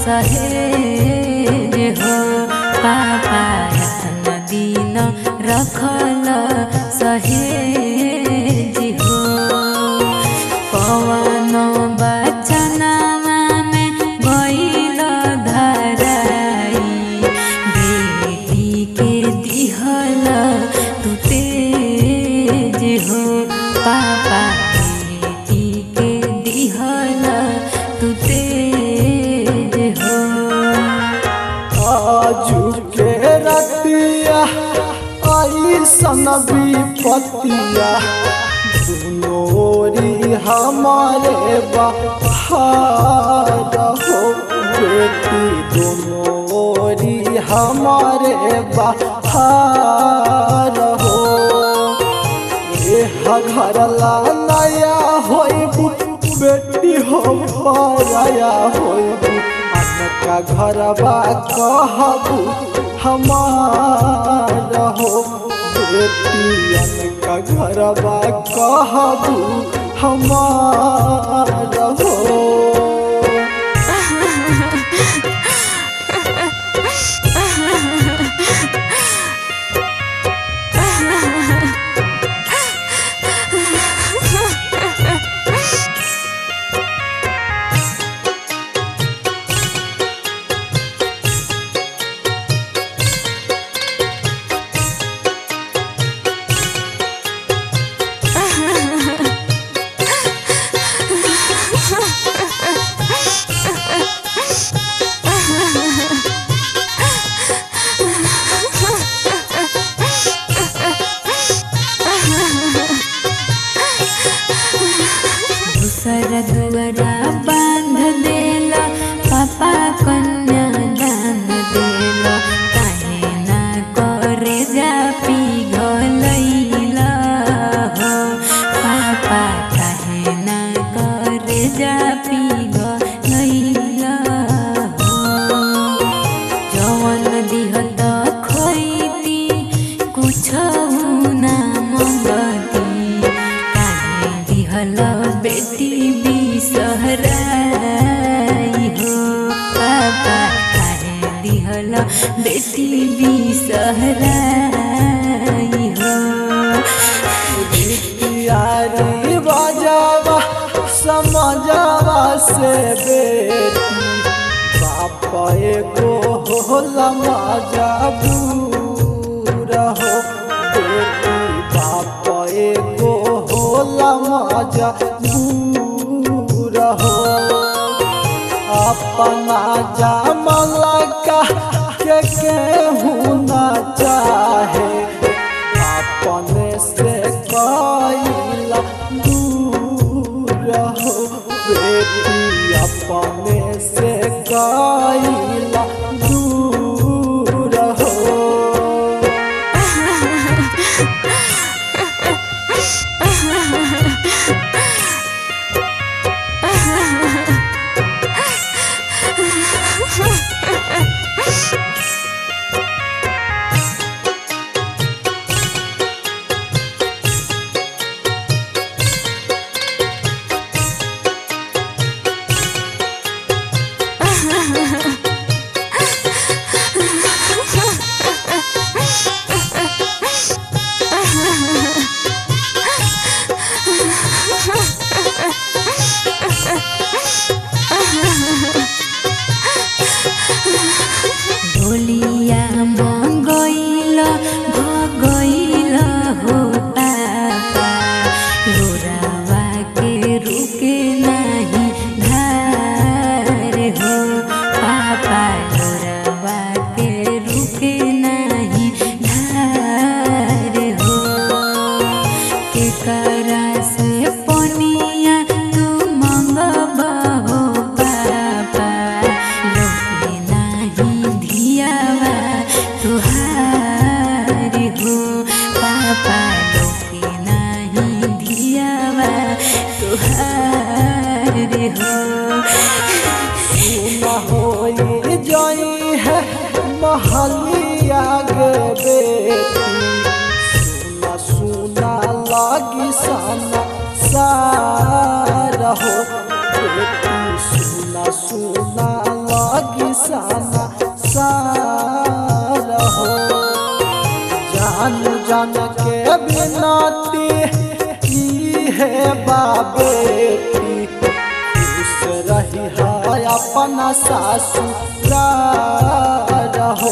सहेज हो पापा एतना दिन रखल सहेज हो पवन बचनवा में गइल धराई बेटी के दिहल तू तेज हो पापा बेटी के दिहल तू तेज हो आजू के रतिया ऐसन विपतिया दुनोरी हमारे बहार हो बेटी दुनोरी हमारे बहार हो घर ला नया होइबू बेटी हो पराया होइबू का घरबा कहबू हमार हो बेटी का घरबा कहबू हमार हो दूसरा दुआरा बांध देला पापा कन्या दान देला काहे ना करे जा पिघलैला हो पापा काहे ना करे जा पिघलैला हो जवन दिहत खैती कुछ ना मंगती काहे दिहल बेटी बिसहराई हो पापा काहे दिहल बेटी बिसहराई हो यारी बजावा समझावा से बेटी बापा एको होला मजबूर हो बेटी बापा एको होला मजबूर हो अपना जमला का के केहू ना चाहे अपने से कइला दूर हो बेटी अपने से कइला दूर हो ढोलिया मंगइल भगइल हो पापा लोरावा के रुके नहीं धार हो पापा लोरावा के रुके नहीं धार हो के करा से पनिया तू मंगब हो पापा लोके नहीं धियावा तुहार हो पापा लोके नहीं धियावा तुहार हो सुना होई जाई है महलिया गे बेटी सुना सुना लागी सना सारा हो बेटी सुना सुना लागी चंदन के बिनती है बेटी खुश रही है अपना ससुराल हो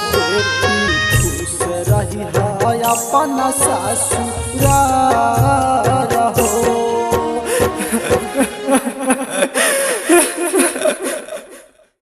बेटी खुश रही है अपना ससुराल।